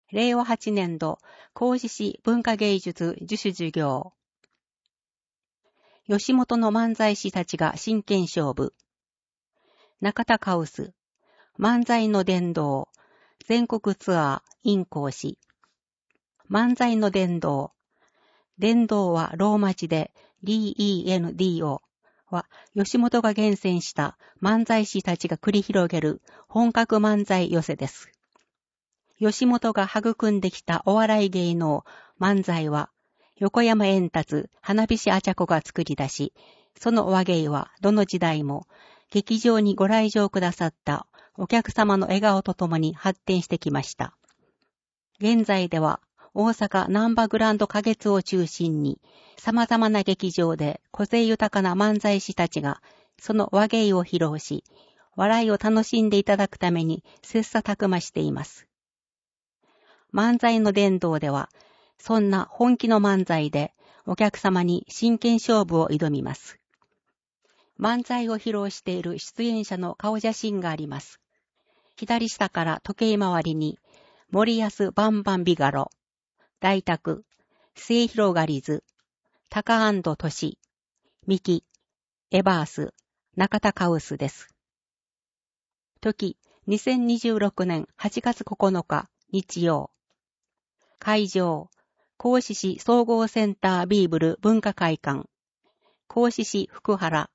令和8年度、高知市文化芸術自主授業。吉本の漫才師たちが真剣勝負。中田カウス、漫才の殿堂、全国ツアー in 講師。漫才の殿堂。殿堂はローマ字で DENDO は吉本が厳選した漫才師たちが繰り広げる本格漫才寄せです。吉本が育んできたお笑い芸能漫才は横山円達、花火師あちゃこが作り出し、その話芸はどの時代も劇場にご来場くださったお客様の笑顔とともに発展してきました。現在では大阪難波グランド花月を中心に様々な劇場で個性豊かな漫才師たちがその話芸を披露し、笑いを楽しんでいただくために切磋琢磨しています。漫才の殿堂では、そんな本気の漫才でお客様に真剣勝負を挑みます。漫才を披露している出演者の顔写真があります。左下から時計回りに、森安バンバンビガロ、大宅、末広がりず、高安戸俊、ミキ、エバース、中田カウスです。時、2026年8月9日、日曜。会場、高知市総合センタービーブル文化会館、高知市福原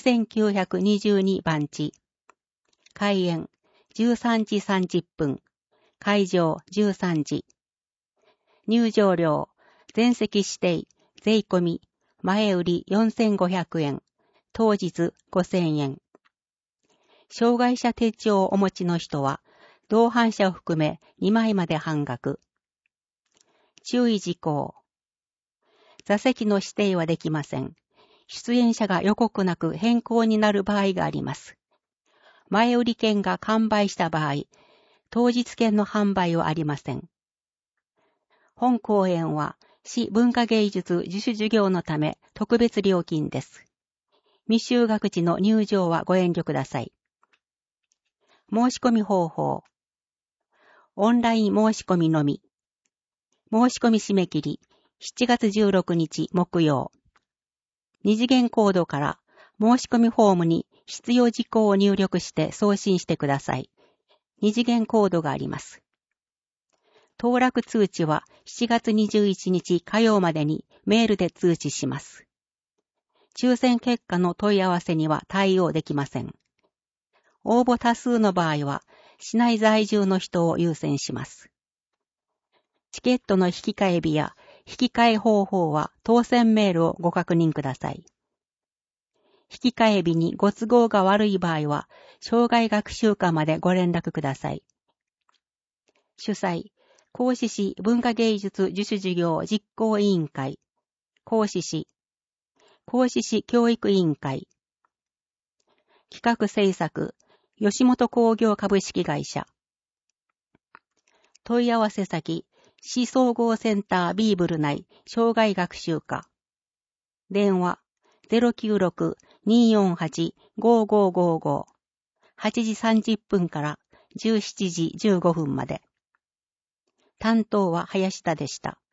2922番地。開演13時30分、会場13時。入場料、全席指定、税込み、前売り4500円、当日5000円。障害者手帳をお持ちの人は、同伴者を含め2枚まで半額。注意事項。座席の指定はできません。出演者が予告なく変更になる場合があります。前売り券が完売した場合、当日券の販売はありません。本公演は市文化芸術自主授業のため特別料金です。未就学児の入場はご遠慮ください。申し込み方法。オンライン申し込みのみ。申し込み締め切り、7月16日木曜。二次元コードから申し込みフォームに必要事項を入力して送信してください。二次元コードがあります。当落通知は7月21日火曜までにメールで通知します。抽選結果の問い合わせには対応できません。応募多数の場合は市内在住の人を優先します。チケットの引き換え日や引き換え方法は当選メールをご確認ください。引き換え日にご都合が悪い場合は、障害学習課までご連絡ください。主催、高知市文化芸術自主事業実行委員会、高知市教育委員会、企画制作、吉本興業株式会社、問い合わせ先、市総合センタービーブル内障害学習課。電話096-248-5555。8時30分から17時15分まで。担当は林田でした。